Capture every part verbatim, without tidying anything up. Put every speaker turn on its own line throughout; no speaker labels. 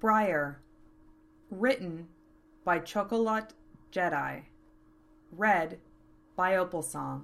Briar. Written by Chocolat Jedi. Read by Opalsong.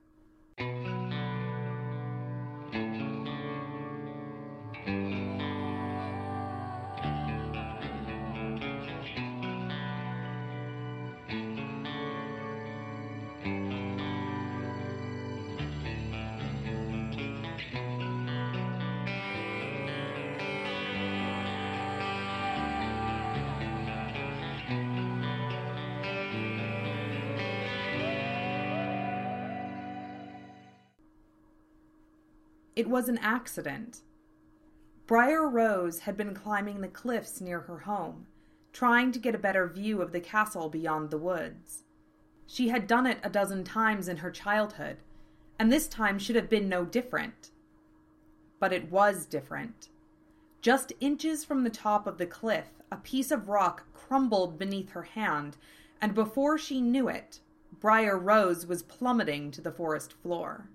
It was an accident. Briar Rose had been climbing the cliffs near her home, trying to get a better view of the castle beyond the woods. She had done it a dozen times in her childhood, and this time should have been no different. But it was different. Just inches from the top of the cliff, a piece of rock crumbled beneath her hand, and before she knew it, Briar Rose was plummeting to the forest floor.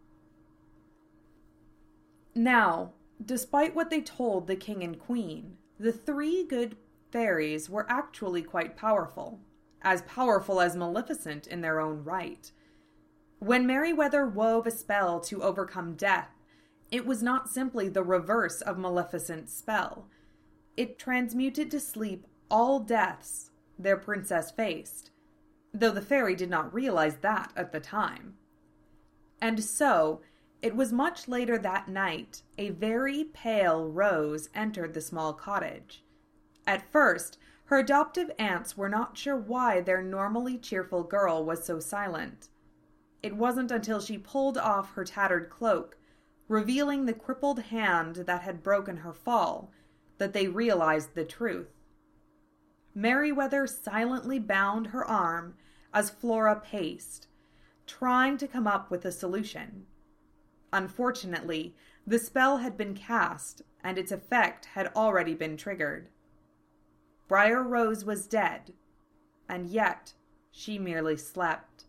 Now, despite what they told the king and queen, the three good fairies were actually quite powerful, as powerful as Maleficent in their own right. When Merryweather wove a spell to overcome death, it was not simply the reverse of Maleficent's spell. It transmuted to sleep all deaths their princess faced, though the fairy did not realize that at the time. And so, it was much later that night, a very pale Rose entered the small cottage. At first, her adoptive aunts were not sure why their normally cheerful girl was so silent. It wasn't until she pulled off her tattered cloak, revealing the crippled hand that had broken her fall, that they realized the truth. Merryweather silently bound her arm as Flora paced, trying to come up with a solution. Unfortunately, the spell had been cast, and its effect had already been triggered. Briar Rose was dead, and yet she merely slept.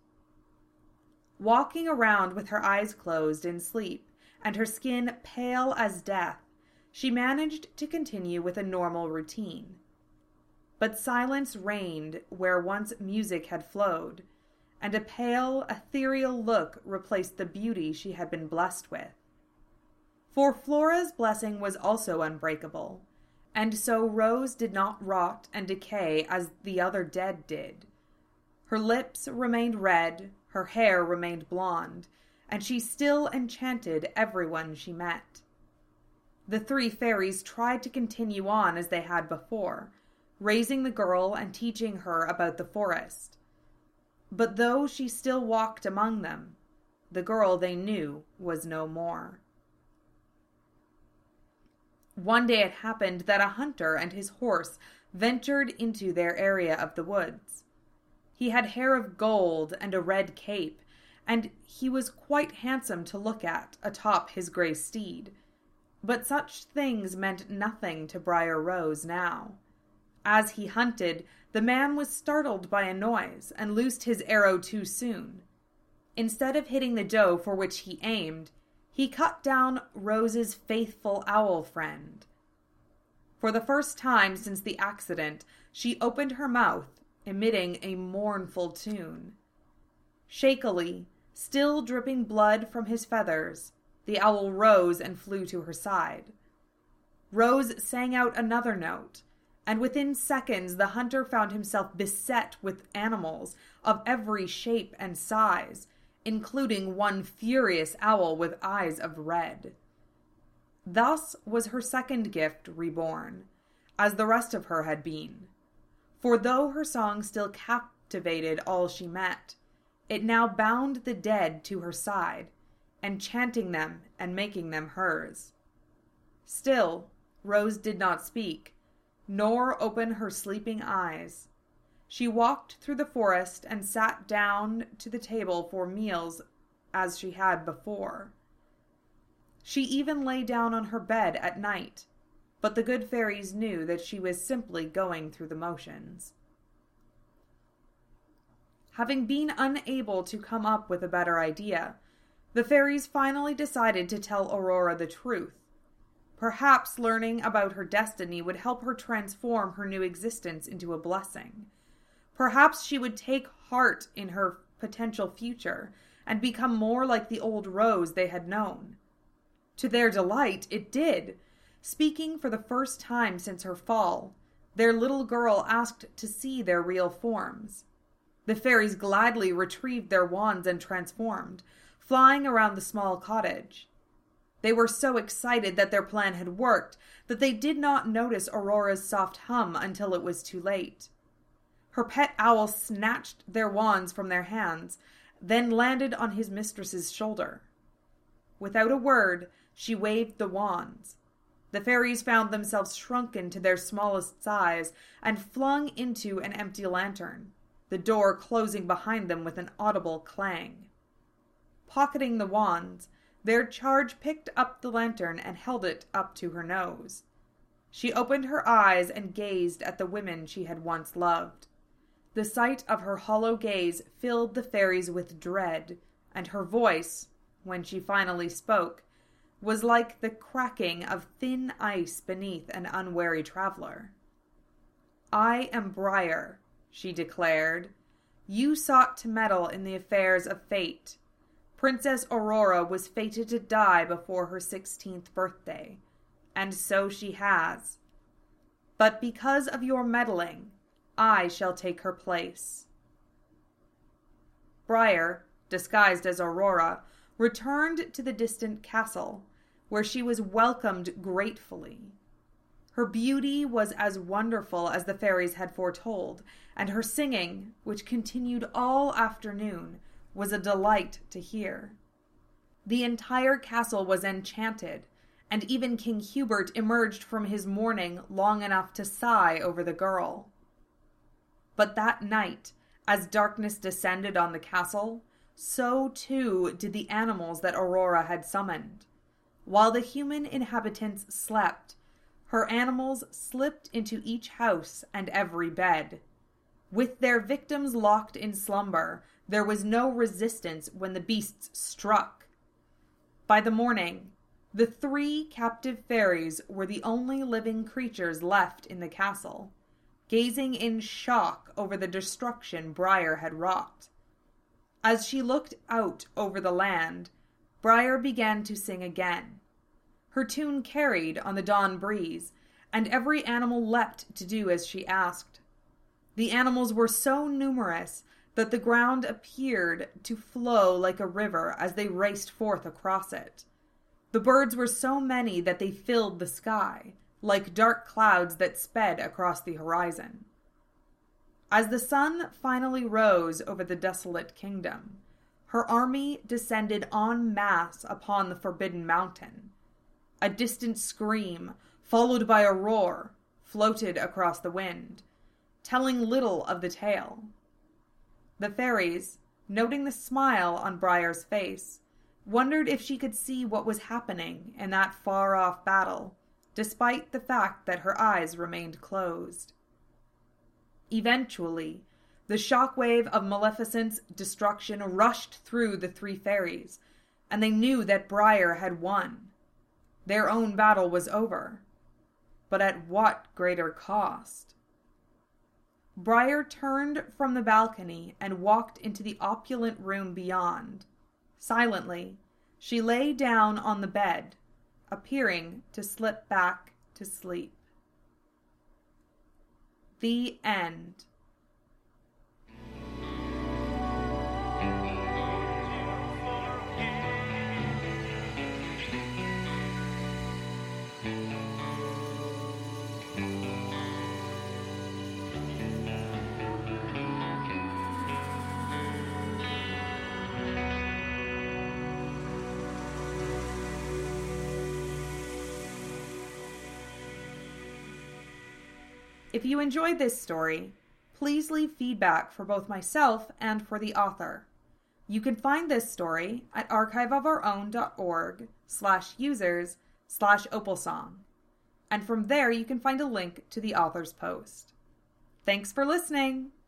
Walking around with her eyes closed in sleep, and her skin pale as death, she managed to continue with a normal routine. But silence reigned where once music had flowed, and a pale, ethereal look replaced the beauty she had been blessed with. For Flora's blessing was also unbreakable, and so Rose did not rot and decay as the other dead did. Her lips remained red, her hair remained blonde, and she still enchanted everyone she met. The three fairies tried to continue on as they had before, raising the girl and teaching her about the forest. But though she still walked among them, the girl they knew was no more. One day it happened that a hunter and his horse ventured into their area of the woods. He had hair of gold and a red cape, and he was quite handsome to look at atop his gray steed. But such things meant nothing to Briar Rose now. As he hunted, the man was startled by a noise and loosed his arrow too soon. Instead of hitting the doe for which he aimed, he cut down Rose's faithful owl friend. For the first time since the accident, she opened her mouth, emitting a mournful tune. Shakily, still dripping blood from his feathers, the owl rose and flew to her side. Rose sang out another note, and within seconds the hunter found himself beset with animals of every shape and size, including one furious owl with eyes of red. Thus was her second gift reborn, as the rest of her had been. For though her song still captivated all she met, it now bound the dead to her side, enchanting them and making them hers. Still, Rose did not speak, nor open her sleeping eyes. She walked through the forest and sat down to the table for meals as she had before. She even lay down on her bed at night, but the good fairies knew that she was simply going through the motions. Having been unable to come up with a better idea, the fairies finally decided to tell Aurora the truth. Perhaps learning about her destiny would help her transform her new existence into a blessing. Perhaps she would take heart in her potential future and become more like the old Rose they had known. To their delight, it did. Speaking for the first time since her fall, their little girl asked to see their real forms. The fairies gladly retrieved their wands and transformed, flying around the small cottage. They were so excited that their plan had worked that they did not notice Aurora's soft hum until it was too late. Her pet owl snatched their wands from their hands, then landed on his mistress's shoulder. Without a word, she waved the wands. The fairies found themselves shrunken to their smallest size and flung into an empty lantern, the door closing behind them with an audible clang. Pocketing the wands, their charge picked up the lantern and held it up to her nose. She opened her eyes and gazed at the women she had once loved. The sight of her hollow gaze filled the fairies with dread, and her voice, when she finally spoke, was like the cracking of thin ice beneath an unwary traveler. "I am Briar," she declared. "You sought to meddle in the affairs of fate. Princess Aurora was fated to die before her sixteenth birthday, and so she has. But because of your meddling, I shall take her place." Briar, disguised as Aurora, returned to the distant castle, where she was welcomed gratefully. Her beauty was as wonderful as the fairies had foretold, and her singing, which continued all afternoon, was a delight to hear. The entire castle was enchanted, and even King Hubert emerged from his mourning long enough to sigh over the girl. But that night, as darkness descended on the castle, so too did the animals that Aurora had summoned. While the human inhabitants slept, her animals slipped into each house and every bed. With their victims locked in slumber, there was no resistance when the beasts struck. By the morning, the three captive fairies were the only living creatures left in the castle, gazing in shock over the destruction Briar had wrought. As she looked out over the land, Briar began to sing again. Her tune carried on the dawn breeze, and every animal leapt to do as she asked. The animals were so numerous that the ground appeared to flow like a river as they raced forth across it. The birds were so many that they filled the sky, like dark clouds that sped across the horizon. As the sun finally rose over the desolate kingdom, her army descended en masse upon the Forbidden Mountain. A distant scream, followed by a roar, floated across the wind, telling little of the tale. The fairies, noting the smile on Briar's face, wondered if she could see what was happening in that far-off battle, despite the fact that her eyes remained closed. Eventually, the shockwave of Maleficent's destruction rushed through the three fairies, and they knew that Briar had won. Their own battle was over. But at what greater cost? Briar turned from the balcony and walked into the opulent room beyond. Silently, she lay down on the bed, appearing to slip back to sleep. The end. If you enjoyed this story, please leave feedback for both myself and for the author. You can find this story at archiveofourown.org slash users slash opalsong. And from there you can find a link to the author's post. Thanks for listening!